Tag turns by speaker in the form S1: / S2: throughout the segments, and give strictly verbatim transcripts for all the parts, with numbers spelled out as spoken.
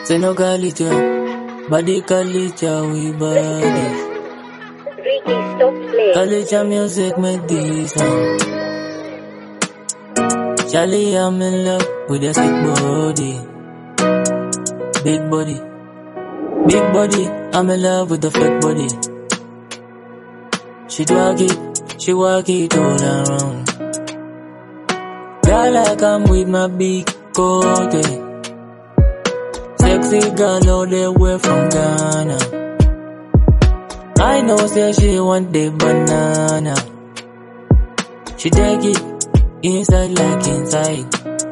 S1: Say no quality, body quality, we body.
S2: Ricky, stop playing.
S1: Quality music make this one. Charlie, I'm in love with a sick body. Big body. Big body, I'm in love with the fake body. She twerk it, she walk it all around. Girl, like I'm with my big coat. Sexy girl all the way from Ghana. I know say she want the banana. She take it inside like inside.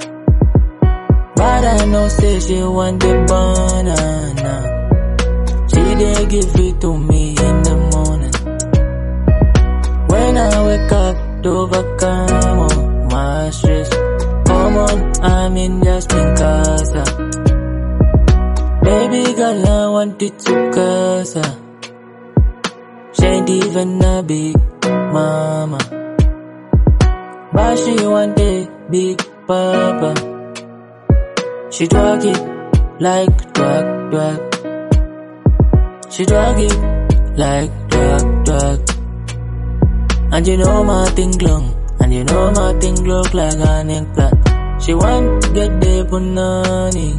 S1: But I know say she want the banana. She dey give it to me in the morning. When I wake up to overcome all my stress. Come on, I'm in Jasmine Casa. Baby girl, I want it to casa. She ain't even a big mama, but she want a big papa. She twerk it like twerk twerk. She twerk it like twerk twerk. And you know my thing long, and you know my thing look like an eggplant. She want to get the punani.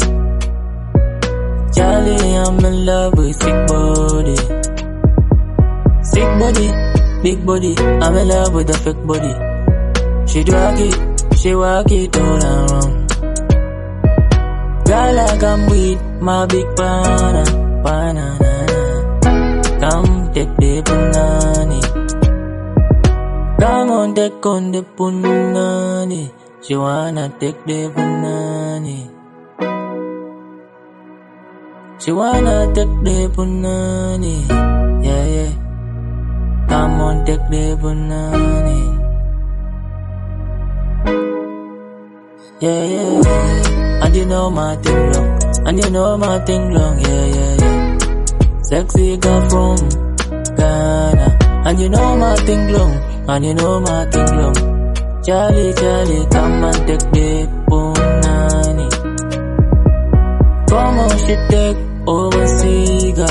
S1: Charlie, I'm in love with sick body. Sick body, big body, I'm in love with the fake body. She twerk it, she walk it all around. Girl, like I'm with my big banana, banana. Come take the punani. Come on, take on the punani. She wanna take the punani. She wanna take the punani. Yeah, yeah. Come on, take the punani. Yeah, yeah, yeah. And you know my thing long. And you know my thing long. Yeah, yeah, yeah. Sexy girl from Ghana. And you know my thing long. And you know my thing long. Charlie, Charlie, come and take the punani. Come on, she take over cigar.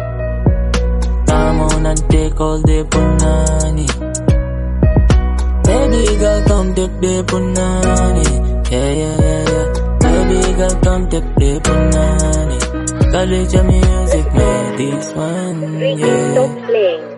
S1: Come on and take all the punani. Baby girl, come take the punani. Yeah, yeah, yeah, yeah. Baby girl, come take the punani. College music, man, this one,
S2: Ricky,
S1: yeah.
S2: stop playing.